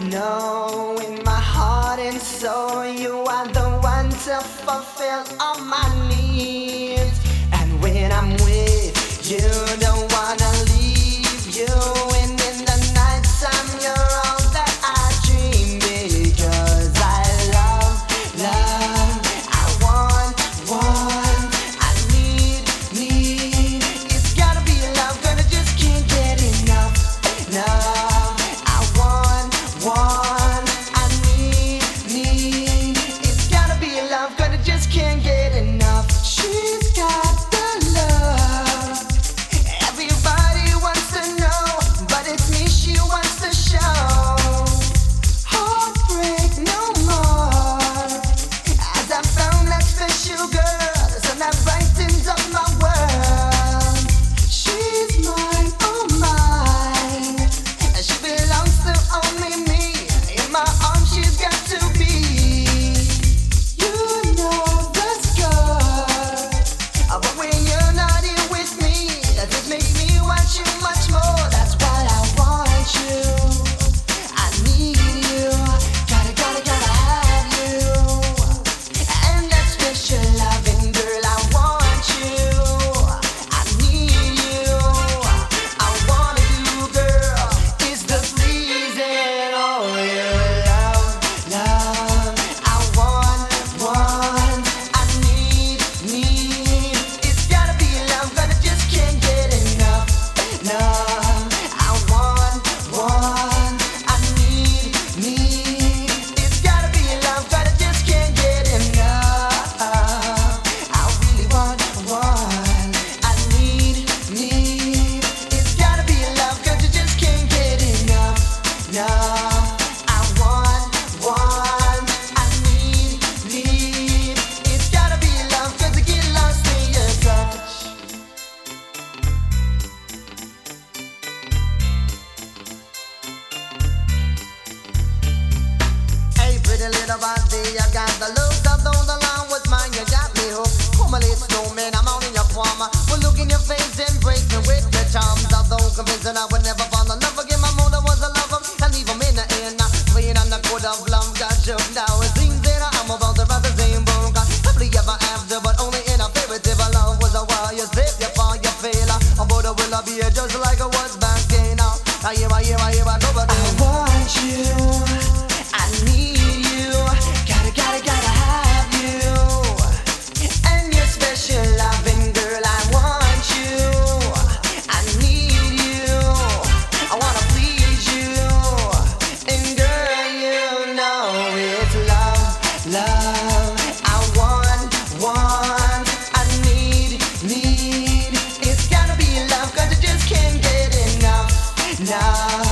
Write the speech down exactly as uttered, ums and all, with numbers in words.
know in my heart and soul you are the one to fulfill all my needs. And when I'm with you, don't wanna leave you. And in the nighttime, you're all that I dream, because I love, love, I want, want, I need, need. It's gotta be love, girl, I just can't get enough, enough. One, I need, need. It's gotta be love, but I just can't get enough. She's got the love everybody wants to know, but it's me she wants to show. Heartbreak no more, as I found that special girl, the sun that brightens up my world. She's mine, oh mine, and she belongs to only me. In my arms she's got to be. You know the score, but when you're not here with me, that just makes me want you much more. That's why I want you, I need you, gotta, gotta, gotta have you. And that special loving girl, I want you, I need you. I wanna do, girl, is the pleasing. Oh yeah, love, love, I want, want, I need, need. It's gotta be love, but I just can't get enough, enough. I want, want, I need, need. It's gotta be love, but I just can't get enough. I really want, want, I need, need. It's gotta be love, 'cause you just can't get enough, enough. I want, want, I need, need. It's gotta be love, 'cause I get lost in your touch. Hey, pretty little body, you got the look. Although the line was mine, you got me hooked. Come a little snowman, I'm on in your palm. Well, look in your face, embrace me with the charms. Although convinced that I would never fall in love again, my mother was a lover, and leave him in the air now. Playing on the chord of love, got shook now. It seems that I'm about to write the same book. Happily ever after, but only in a fairy tale. Love was a while you slip, you fall, you fail. But it will be just like it was back then. I hear, I hear, I hear, I know, but I want you, I need you, gotta, gotta, gotta have you. And your special loving girl, I want you, I need you, I wanna please you. And girl, you know it's love, love, I want, want, I need, need. It's gotta be love, 'cause I just can't get enough, enough.